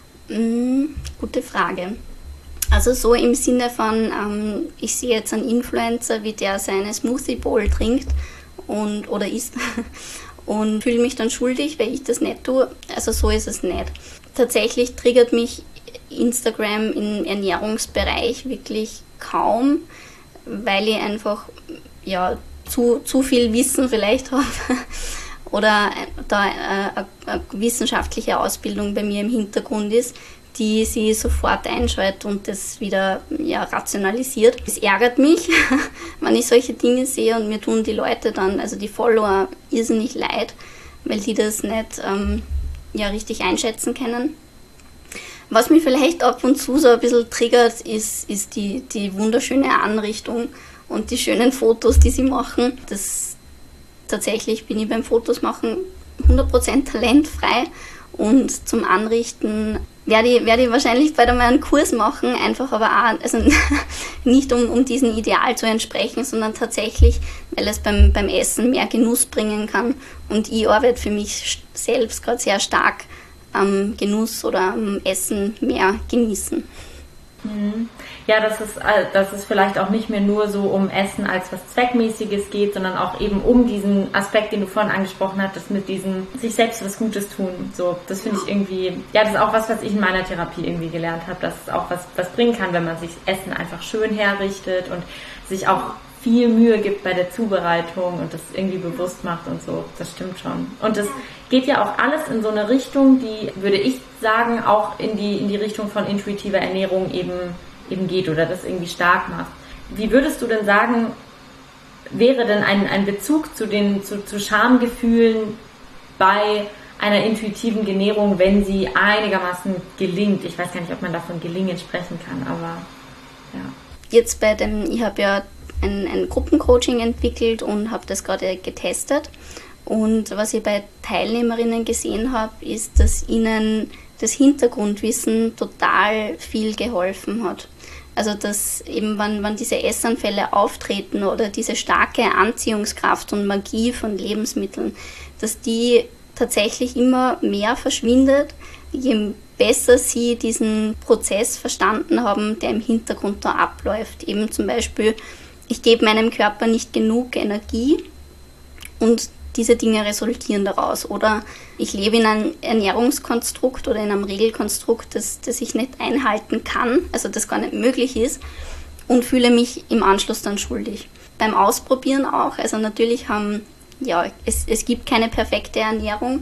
Gute Frage. Also so im Sinne von, ich sehe jetzt einen Influencer, wie der seine Smoothie Bowl trinkt oder isst und fühle mich dann schuldig, weil ich das nicht tue. Also so ist es nicht. Tatsächlich triggert mich Instagram im Ernährungsbereich wirklich kaum, weil ich einfach zu viel Wissen vielleicht habe oder da eine wissenschaftliche Ausbildung bei mir im Hintergrund ist, die sie sofort einschaltet und das wieder rationalisiert. Es ärgert mich, wenn ich solche Dinge sehe und mir tun die Leute dann, also die Follower, irrsinnig leid, weil die das nicht richtig einschätzen können. Was mich vielleicht ab und zu so ein bisschen triggert, ist die wunderschöne Anrichtung und die schönen Fotos, die sie machen. Tatsächlich bin ich beim Fotos machen 100% talentfrei und zum Anrichten werde ich wahrscheinlich bald einmal einen Kurs machen, einfach aber auch, also nicht um diesem Ideal zu entsprechen, sondern tatsächlich, weil es beim Essen mehr Genuss bringen kann und ich arbeite für mich selbst gerade sehr stark am Genuss oder am Essen mehr genießen. Ja, dass es vielleicht auch nicht mehr nur so um Essen als was Zweckmäßiges geht, sondern auch eben um diesen Aspekt, den du vorhin angesprochen hattest, mit diesem sich selbst was Gutes tun. So, das finde ich irgendwie, das ist auch was ich in meiner Therapie irgendwie gelernt habe, dass es auch was bringen kann, wenn man sich Essen einfach schön herrichtet und sich auch viel Mühe gibt bei der Zubereitung und das irgendwie bewusst macht und so. Das stimmt schon. Und das geht ja auch alles in so eine Richtung, die, würde ich sagen, auch in die Richtung von intuitiver Ernährung eben geht oder das irgendwie stark macht. Wie würdest du denn sagen, wäre denn ein Bezug zu Schamgefühlen bei einer intuitiven Ernährung, wenn sie einigermaßen gelingt? Ich weiß gar nicht, ob man davon gelingen sprechen kann, aber ja. Jetzt ich habe ja ein Gruppencoaching entwickelt und habe das gerade getestet. Und was ich bei Teilnehmerinnen gesehen habe, ist, dass ihnen das Hintergrundwissen total viel geholfen hat. Also dass eben, wenn diese Essanfälle auftreten oder diese starke Anziehungskraft und Magie von Lebensmitteln, dass die tatsächlich immer mehr verschwindet, je besser sie diesen Prozess verstanden haben, der im Hintergrund da abläuft. Eben zum Beispiel, ich gebe meinem Körper nicht genug Energie und diese Dinge resultieren daraus. Oder ich lebe in einem Ernährungskonstrukt oder in einem Regelkonstrukt, das ich nicht einhalten kann, also das gar nicht möglich ist, und fühle mich im Anschluss dann schuldig. Beim Ausprobieren auch, also natürlich es gibt keine perfekte Ernährung,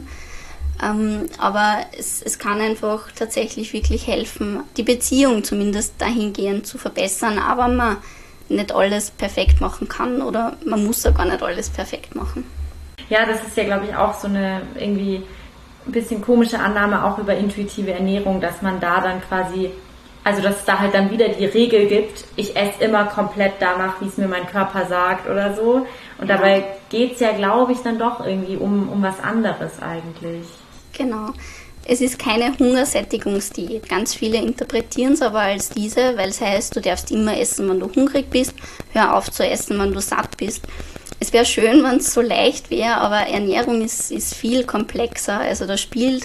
aber es kann einfach tatsächlich wirklich helfen, die Beziehung zumindest dahingehend zu verbessern, aber man nicht alles perfekt machen kann oder man muss ja gar nicht alles perfekt machen. Ja, das ist ja, glaube ich, auch so eine irgendwie ein bisschen komische Annahme auch über intuitive Ernährung, dass man da dann quasi, Also dass es da halt dann wieder die Regel gibt, ich esse immer komplett danach, wie es mir mein Körper sagt oder so. Und dabei geht's ja, glaube ich, dann doch irgendwie um was anderes eigentlich. Genau. Es ist keine Hungersättigungsdiät. Ganz viele interpretieren es aber als diese, weil es heißt, du darfst immer essen, wenn du hungrig bist, hör auf zu essen, wenn du satt bist. Es wäre schön, wenn es so leicht wäre, aber Ernährung ist viel komplexer. Also es spielen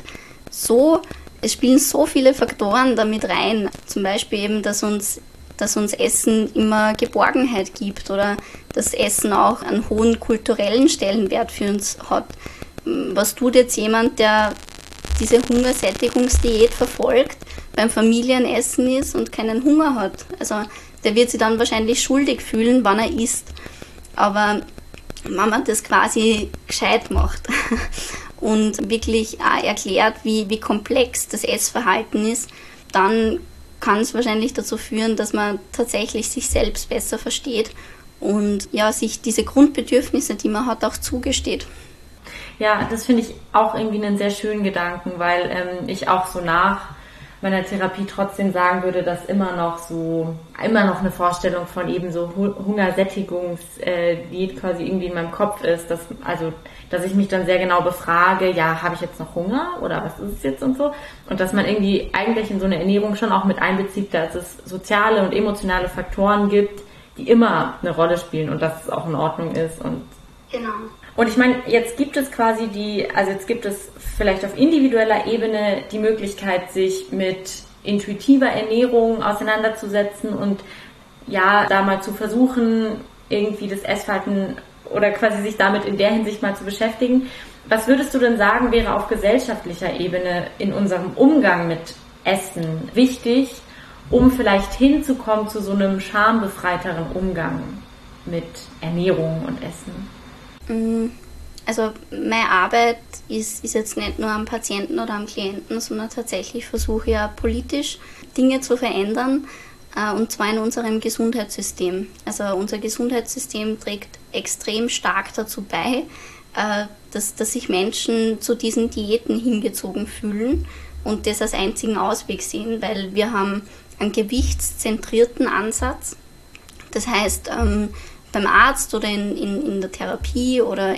so viele Faktoren damit rein. Zum Beispiel eben, dass uns Essen immer Geborgenheit gibt oder dass Essen auch einen hohen kulturellen Stellenwert für uns hat. Was tut jetzt jemand, der diese Hungersättigungsdiät verfolgt, beim Familienessen ist und keinen Hunger hat? Also der wird sich dann wahrscheinlich schuldig fühlen, wann er isst. Aber wenn man das quasi gescheit macht und wirklich auch erklärt, wie komplex das Essverhalten ist, dann kann es wahrscheinlich dazu führen, dass man tatsächlich sich selbst besser versteht und ja, sich diese Grundbedürfnisse, die man hat, auch zugesteht. Ja, das finde ich auch irgendwie einen sehr schönen Gedanken, weil ich auch so nach meiner Therapie trotzdem sagen würde, dass immer noch eine Vorstellung von eben so Hungersättigungsdiät quasi irgendwie in meinem Kopf ist, dass ich mich dann sehr genau befrage, ja, habe ich jetzt noch Hunger oder was ist es jetzt und so, und dass man irgendwie eigentlich in so eine Ernährung schon auch mit einbezieht, dass es soziale und emotionale Faktoren gibt, die immer eine Rolle spielen und dass es auch in Ordnung ist und genau. Und ich meine, jetzt gibt es vielleicht auf individueller Ebene die Möglichkeit, sich mit intuitiver Ernährung auseinanderzusetzen und ja, da mal zu versuchen, irgendwie das Essverhalten oder quasi sich damit in der Hinsicht mal zu beschäftigen. Was würdest du denn sagen, wäre auf gesellschaftlicher Ebene in unserem Umgang mit Essen wichtig, um vielleicht hinzukommen zu so einem schambefreiteren Umgang mit Ernährung und Essen? Also meine Arbeit ist jetzt nicht nur am Patienten oder am Klienten, sondern tatsächlich versuche ich ja politisch Dinge zu verändern, und zwar in unserem Gesundheitssystem. Also unser Gesundheitssystem trägt extrem stark dazu bei, dass sich Menschen zu diesen Diäten hingezogen fühlen und das als einzigen Ausweg sehen, weil wir haben einen gewichtszentrierten Ansatz. Das heißt, beim Arzt oder in der Therapie oder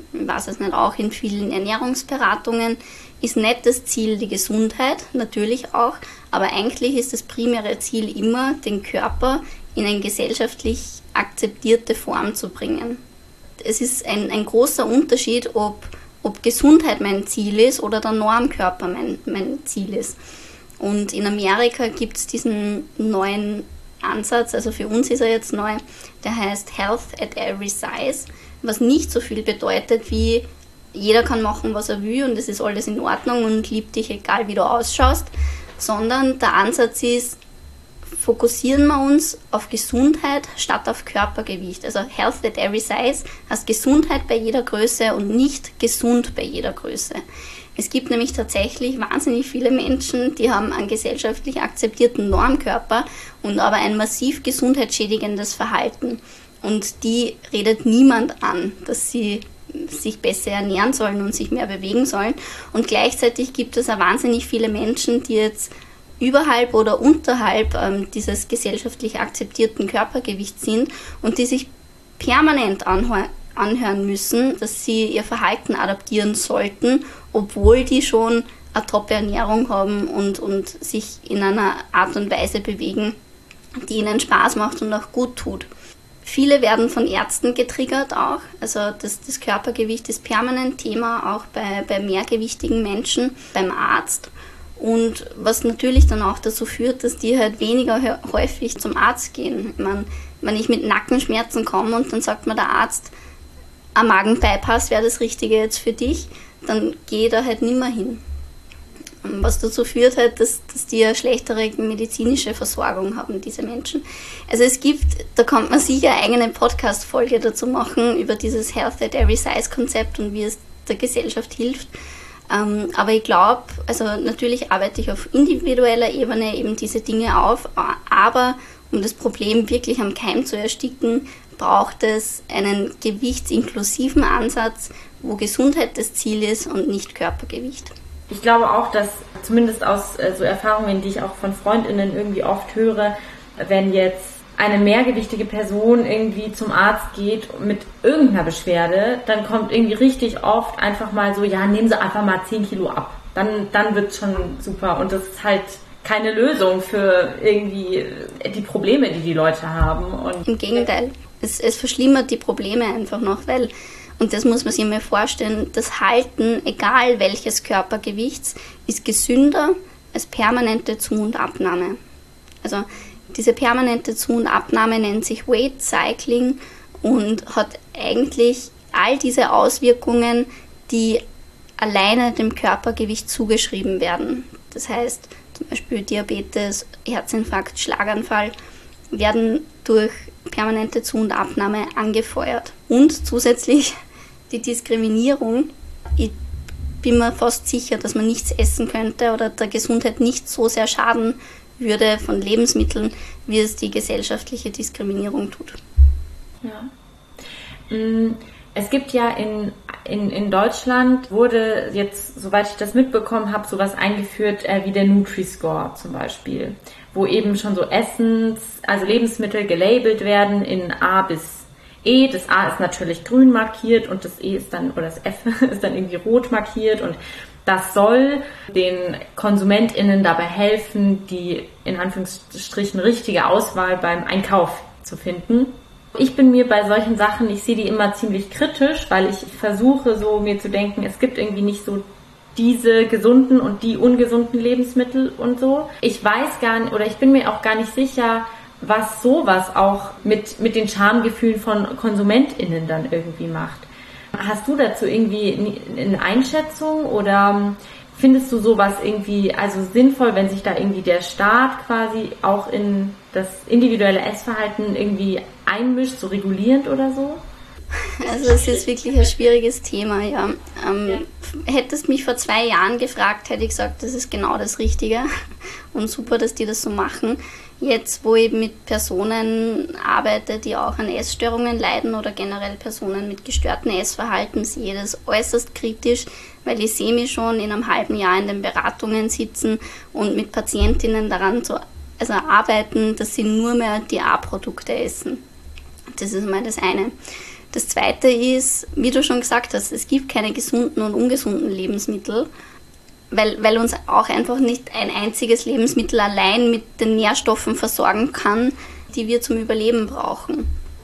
auch in vielen Ernährungsberatungen ist nicht das Ziel die Gesundheit, natürlich auch, aber eigentlich ist das primäre Ziel immer, den Körper in eine gesellschaftlich akzeptierte Form zu bringen. Es ist ein großer Unterschied, ob Gesundheit mein Ziel ist oder der Normkörper mein Ziel ist. Und in Amerika gibt es diesen neuen Ansatz, also für uns ist er jetzt neu, der heißt Health at Every Size, was nicht so viel bedeutet wie jeder kann machen, was er will und es ist alles in Ordnung und liebt dich, egal wie du ausschaust, sondern der Ansatz ist, fokussieren wir uns auf Gesundheit statt auf Körpergewicht. Also Health at Every Size heißt Gesundheit bei jeder Größe und nicht gesund bei jeder Größe. Es gibt nämlich tatsächlich wahnsinnig viele Menschen, die haben einen gesellschaftlich akzeptierten Normkörper und aber ein massiv gesundheitsschädigendes Verhalten. Und die redet niemand an, dass sie sich besser ernähren sollen und sich mehr bewegen sollen. Und gleichzeitig gibt es auch wahnsinnig viele Menschen, die jetzt überhalb oder unterhalb dieses gesellschaftlich akzeptierten Körpergewichts sind und die sich permanent anhören müssen, dass sie ihr Verhalten adaptieren sollten, obwohl die schon eine Top-Ernährung haben und sich in einer Art und Weise bewegen, die ihnen Spaß macht und auch gut tut. Viele werden von Ärzten getriggert auch, also das Körpergewicht ist permanent Thema, auch bei mehrgewichtigen Menschen, beim Arzt. Und was natürlich dann auch dazu führt, dass die halt weniger häufig zum Arzt gehen. Ich meine, wenn ich mit Nackenschmerzen komme und dann sagt mir der Arzt, ein Magenbypass wäre das Richtige jetzt für dich, dann gehe ich da halt nicht mehr hin. Was dazu führt halt, dass die eine schlechtere medizinische Versorgung haben, diese Menschen. Also da kann man sicher eine eigene Podcast-Folge dazu machen, über dieses Health at Every Size-Konzept und wie es der Gesellschaft hilft. Aber ich glaube, also natürlich arbeite ich auf individueller Ebene eben diese Dinge auf, aber um das Problem wirklich am Keim zu ersticken, braucht es einen gewichtsinklusiven Ansatz, wo Gesundheit das Ziel ist und nicht Körpergewicht. Ich glaube auch, dass zumindest aus so Erfahrungen, die ich auch von FreundInnen irgendwie oft höre, wenn jetzt eine mehrgewichtige Person irgendwie zum Arzt geht mit irgendeiner Beschwerde, dann kommt irgendwie richtig oft einfach mal so, ja, nehmen Sie einfach mal 10 Kilo ab. Dann wird's schon super. Und das ist halt keine Lösung für irgendwie die Probleme, die Leute haben. Und im Gegenteil, es verschlimmert die Probleme einfach noch, weil, und das muss man sich mal vorstellen, das Halten, egal welches Körpergewichts, ist gesünder als permanente Zu- und Abnahme. Also diese permanente Zu- und Abnahme nennt sich Weight Cycling und hat eigentlich all diese Auswirkungen, die alleine dem Körpergewicht zugeschrieben werden. Das heißt, zum Beispiel Diabetes, Herzinfarkt, Schlaganfall werden durch permanente Zu- und Abnahme angefeuert. Und zusätzlich die Diskriminierung. Ich bin mir fast sicher, dass man nichts essen könnte oder der Gesundheit nicht so sehr schaden würde von Lebensmitteln, wie es die gesellschaftliche Diskriminierung tut. Ja. Es gibt ja in Deutschland wurde jetzt, soweit ich das mitbekommen habe, sowas eingeführt wie der Nutri-Score zum Beispiel, wo eben schon so also Lebensmittel gelabelt werden in A bis E. Das A ist natürlich grün markiert und das E ist dann, oder das F ist dann irgendwie rot markiert, und das soll den KonsumentInnen dabei helfen, die in Anführungsstrichen richtige Auswahl beim Einkauf zu finden. Ich bin mir bei solchen Sachen, ich sehe die immer ziemlich kritisch, weil ich versuche so mir zu denken, es gibt irgendwie nicht so diese gesunden und die ungesunden Lebensmittel und so. Ich weiß gar nicht, oder ich bin mir auch gar nicht sicher, was sowas auch mit den Schamgefühlen von KonsumentInnen dann irgendwie macht. Hast du dazu irgendwie eine Einschätzung oder findest du sowas irgendwie also sinnvoll, wenn sich da irgendwie der Staat quasi auch in das individuelle Essverhalten irgendwie einmischt, so regulierend oder so? Also es ist wirklich ein schwieriges Thema, ja. Hättest mich vor 2 Jahren gefragt, hätte ich gesagt, das ist genau das Richtige und super, dass die das so machen. Jetzt, wo ich mit Personen arbeite, die auch an Essstörungen leiden oder generell Personen mit gestörtem Essverhalten, sehe ich das äußerst kritisch, weil ich sehe mich schon in einem halben Jahr in den Beratungen sitzen und mit Patientinnen daran arbeiten, dass sie nur mehr die A-Produkte essen. Das ist mal das eine. Das zweite ist, wie du schon gesagt hast, es gibt keine gesunden und ungesunden Lebensmittel, weil uns auch einfach nicht ein einziges Lebensmittel allein mit den Nährstoffen versorgen kann, die wir zum Überleben brauchen.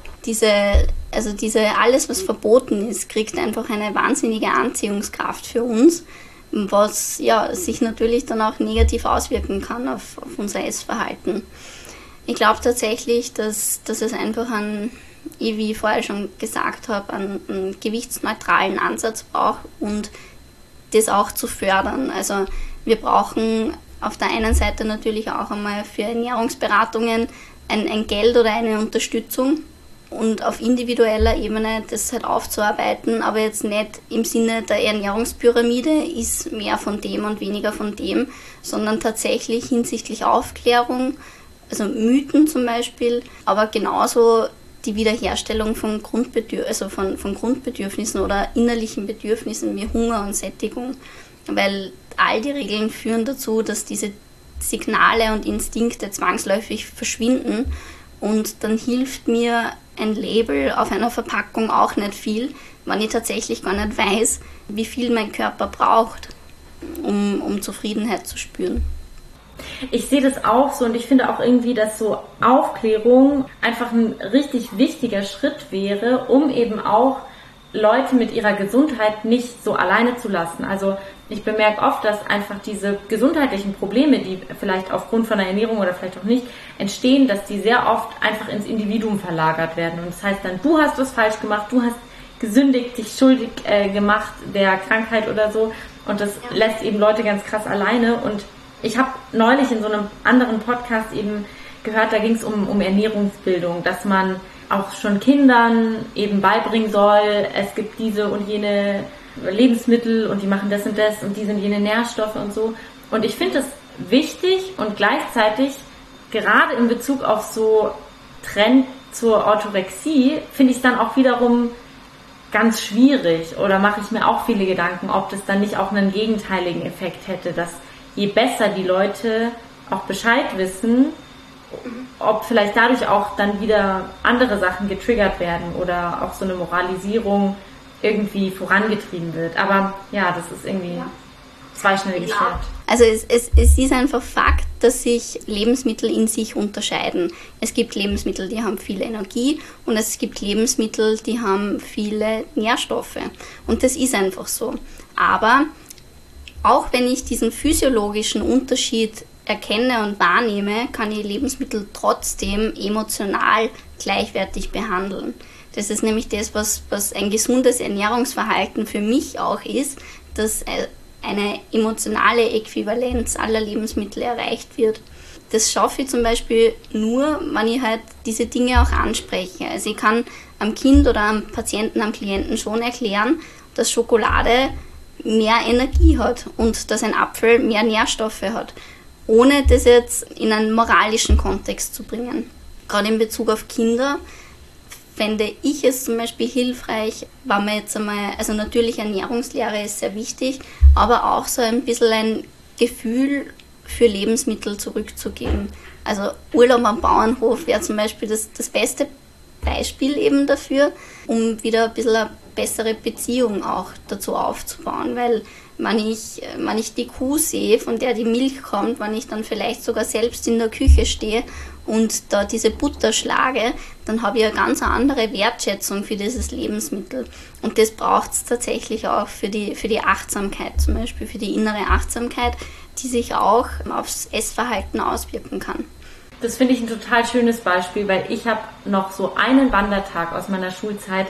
Alles, was verboten ist, kriegt einfach eine wahnsinnige Anziehungskraft für uns, was ja sich natürlich dann auch negativ auswirken kann auf unser Essverhalten. Ich glaube tatsächlich, dass es einfach wie ich vorher schon gesagt habe, einen gewichtsneutralen Ansatz braucht und das auch zu fördern. Also wir brauchen auf der einen Seite natürlich auch einmal für Ernährungsberatungen ein Geld oder eine Unterstützung und auf individueller Ebene das halt aufzuarbeiten, aber jetzt nicht im Sinne der Ernährungspyramide ist mehr von dem und weniger von dem, sondern tatsächlich hinsichtlich Aufklärung, also Mythen zum Beispiel, aber genauso die Wiederherstellung von Grundbedürfnissen oder innerlichen Bedürfnissen wie Hunger und Sättigung, weil all die Regeln führen dazu, dass diese Signale und Instinkte zwangsläufig verschwinden und dann hilft mir ein Label auf einer Verpackung auch nicht viel, wenn ich tatsächlich gar nicht weiß, wie viel mein Körper braucht, um Zufriedenheit zu spüren. Ich sehe das auch so und ich finde auch irgendwie, dass so Aufklärung einfach ein richtig wichtiger Schritt wäre, um eben auch Leute mit ihrer Gesundheit nicht so alleine zu lassen. Also ich bemerke oft, dass einfach diese gesundheitlichen Probleme, die vielleicht aufgrund von der Ernährung oder vielleicht auch nicht entstehen, dass die sehr oft einfach ins Individuum verlagert werden. Und das heißt dann, du hast was falsch gemacht, du hast gesündigt, dich schuldig gemacht der Krankheit oder so. Und das lässt eben Leute ganz krass alleine. Und ich habe neulich in so einem anderen Podcast eben gehört, da ging es um Ernährungsbildung, dass man auch schon Kindern eben beibringen soll, es gibt diese und jene Lebensmittel und die machen das und das und die sind jene Nährstoffe und so. Und ich finde das wichtig und gleichzeitig, gerade in Bezug auf so Trend zur Orthorexie, finde ich es dann auch wiederum ganz schwierig oder mache ich mir auch viele Gedanken, ob das dann nicht auch einen gegenteiligen Effekt hätte, dass je besser die Leute auch Bescheid wissen, ob vielleicht dadurch auch dann wieder andere Sachen getriggert werden oder auch so eine Moralisierung irgendwie vorangetrieben wird. Aber ja, das ist irgendwie zweischneidiges Schwert. Also es ist einfach Fakt, dass sich Lebensmittel in sich unterscheiden. Es gibt Lebensmittel, die haben viel Energie und es gibt Lebensmittel, die haben viele Nährstoffe. Und das ist einfach so. Aber auch wenn ich diesen physiologischen Unterschied erkenne und wahrnehme, kann ich Lebensmittel trotzdem emotional gleichwertig behandeln. Das ist nämlich das, was ein gesundes Ernährungsverhalten für mich auch ist, dass eine emotionale Äquivalenz aller Lebensmittel erreicht wird. Das schaffe ich zum Beispiel nur, wenn ich halt diese Dinge auch anspreche. Also ich kann am Kind oder am Patienten, am Klienten schon erklären, dass Schokolade mehr Energie hat und dass ein Apfel mehr Nährstoffe hat, ohne das jetzt in einen moralischen Kontext zu bringen. Gerade in Bezug auf Kinder fände ich es zum Beispiel hilfreich, wenn man jetzt einmal, also natürlich Ernährungslehre ist sehr wichtig, aber auch so ein bisschen ein Gefühl für Lebensmittel zurückzugeben. Also Urlaub am Bauernhof wäre zum Beispiel das beste Beispiel eben dafür, um wieder ein bisschen eine bessere Beziehung auch dazu aufzubauen, weil wenn ich die Kuh sehe, von der die Milch kommt, wenn ich dann vielleicht sogar selbst in der Küche stehe und da diese Butter schlage, dann habe ich eine ganz andere Wertschätzung für dieses Lebensmittel. Und das braucht es tatsächlich auch für die Achtsamkeit, zum Beispiel für die innere Achtsamkeit, die sich auch aufs Essverhalten auswirken kann. Das finde ich ein total schönes Beispiel, weil ich habe noch so einen Wandertag aus meiner Schulzeit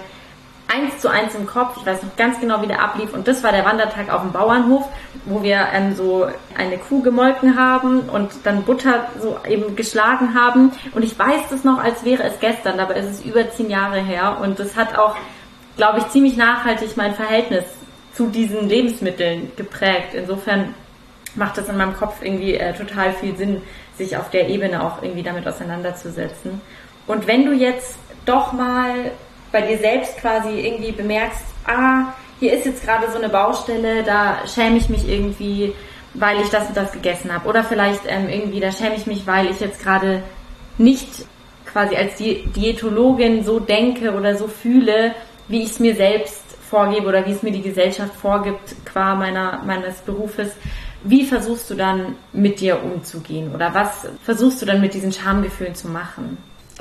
1:1 im Kopf. Ich weiß noch ganz genau, wie der ablief. Und das war der Wandertag auf dem Bauernhof, wo wir so eine Kuh gemolken haben und dann Butter so eben geschlagen haben. Und ich weiß das noch, als wäre es gestern, aber es ist über 10 Jahre her. Und das hat auch, glaube ich, ziemlich nachhaltig mein Verhältnis zu diesen Lebensmitteln geprägt. Insofern macht das in meinem Kopf irgendwie total viel Sinn, sich auf der Ebene auch irgendwie damit auseinanderzusetzen. Und wenn du jetzt doch mal bei dir selbst quasi irgendwie bemerkst, hier ist jetzt gerade so eine Baustelle, da schäme ich mich irgendwie, weil ich das und das gegessen habe. Oder vielleicht irgendwie, da schäme ich mich, weil ich jetzt gerade nicht quasi als Diätologin so denke oder so fühle, wie ich es mir selbst vorgebe oder wie es mir die Gesellschaft vorgibt, qua meines Berufes. Wie versuchst du dann mit dir umzugehen? Oder was versuchst du dann mit diesen Schamgefühlen zu machen?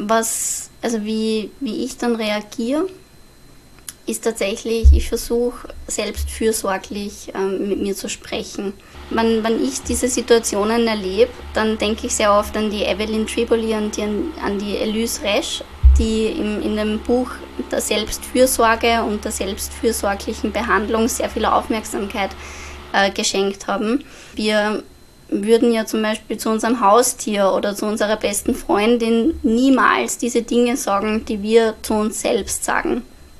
Wie ich dann reagiere, ist tatsächlich, ich versuche selbstfürsorglich mit mir zu sprechen. Wenn ich diese Situationen erlebe, dann denke ich sehr oft an die Evelyn Tribole und an die Elyse Resch, die in dem Buch der Selbstfürsorge und der selbstfürsorglichen Behandlung sehr viel Aufmerksamkeit geschenkt haben. Wir würden ja zum Beispiel zu unserem Haustier oder zu unserer besten Freundin niemals diese Dinge sagen, die wir zu uns selbst sagen.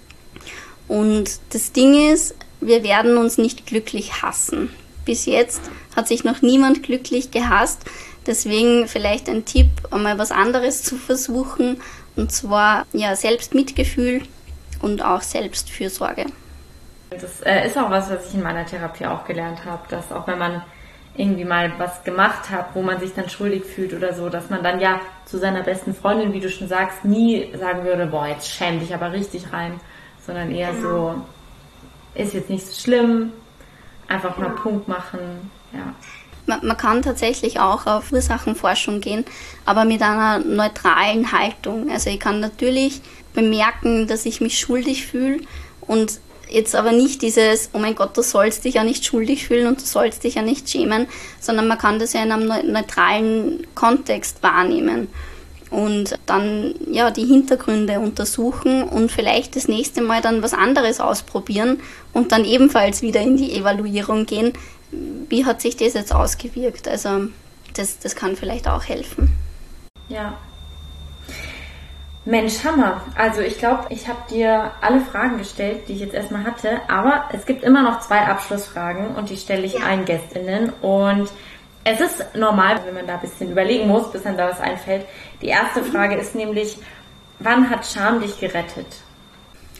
Und das Ding ist, wir werden uns nicht glücklich hassen. Bis jetzt hat sich noch niemand glücklich gehasst. Deswegen vielleicht ein Tipp, einmal was anderes zu versuchen. Und zwar Selbstmitgefühl und auch Selbstfürsorge. Das ist auch was ich in meiner Therapie auch gelernt habe, dass auch wenn man irgendwie mal was gemacht hat, wo man sich dann schuldig fühlt oder so, dass man dann ja zu seiner besten Freundin, wie du schon sagst, nie sagen würde, boah, jetzt schäm dich aber richtig rein, sondern eher so, ist jetzt nicht so schlimm, einfach mal Punkt machen, ja. Man kann tatsächlich auch auf Ursachenforschung gehen, aber mit einer neutralen Haltung. Also ich kann natürlich bemerken, dass ich mich schuldig fühle und jetzt aber nicht dieses, oh mein Gott, du sollst dich ja nicht schuldig fühlen und du sollst dich ja nicht schämen, sondern man kann das ja in einem neutralen Kontext wahrnehmen und dann die Hintergründe untersuchen und vielleicht das nächste Mal dann was anderes ausprobieren und dann ebenfalls wieder in die Evaluierung gehen. Wie hat sich das jetzt ausgewirkt? Also das kann vielleicht auch helfen. Ja. Mensch, Hammer. Also ich glaube, ich habe dir alle Fragen gestellt, die ich jetzt erstmal hatte, aber es gibt immer noch 2 Abschlussfragen und die stelle ich allen GästInnen und es ist normal, wenn man da ein bisschen überlegen muss, bis dann da was einfällt. Die erste Frage ist nämlich, wann hat Scham dich gerettet?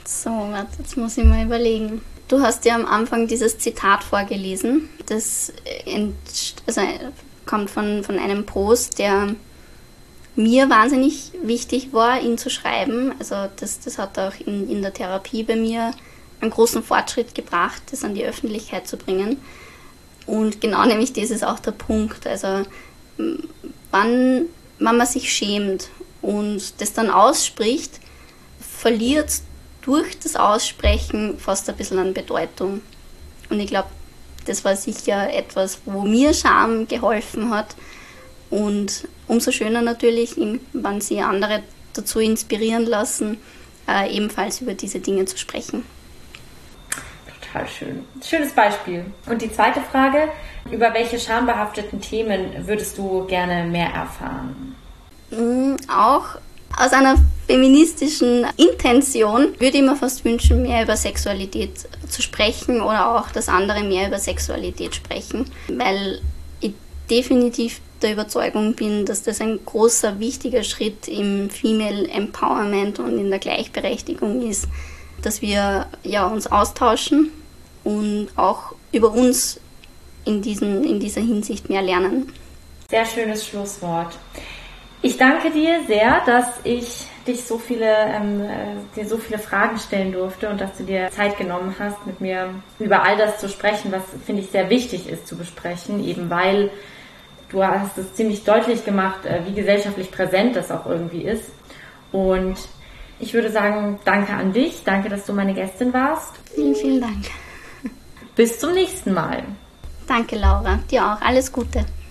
So, warte, jetzt muss ich mal überlegen. Du hast ja am Anfang dieses Zitat vorgelesen. Das kommt von einem Post, der mir wahnsinnig wichtig war, ihn zu schreiben. Also das hat auch in der Therapie bei mir einen großen Fortschritt gebracht, das an die Öffentlichkeit zu bringen. Und genau nämlich das ist auch der Punkt. Also wann man sich schämt und das dann ausspricht, verliert durch das Aussprechen fast ein bisschen an Bedeutung. Und ich glaube, das war sicher etwas, wo mir Scham geholfen hat. Und umso schöner natürlich, wenn sie andere dazu inspirieren lassen, ebenfalls über diese Dinge zu sprechen. Total schön. Schönes Beispiel. Und die zweite Frage, über welche schambehafteten Themen würdest du gerne mehr erfahren? Auch aus einer feministischen Intention würde ich mir fast wünschen, mehr über Sexualität zu sprechen oder auch, dass andere mehr über Sexualität sprechen, weil ich definitiv der Überzeugung bin, dass das ein großer, wichtiger Schritt im Female Empowerment und in der Gleichberechtigung ist, dass wir uns austauschen und auch über uns in dieser Hinsicht mehr lernen. Sehr schönes Schlusswort. Ich danke dir sehr, dass ich dir so viele Fragen stellen durfte und dass du dir Zeit genommen hast, mit mir über all das zu sprechen, was, finde ich, sehr wichtig ist zu besprechen, eben weil du hast es ziemlich deutlich gemacht, wie gesellschaftlich präsent das auch irgendwie ist. Und ich würde sagen, danke an dich, danke, dass du meine Gästin warst. Vielen, vielen Dank. Bis zum nächsten Mal. Danke, Laura. Dir auch. Alles Gute.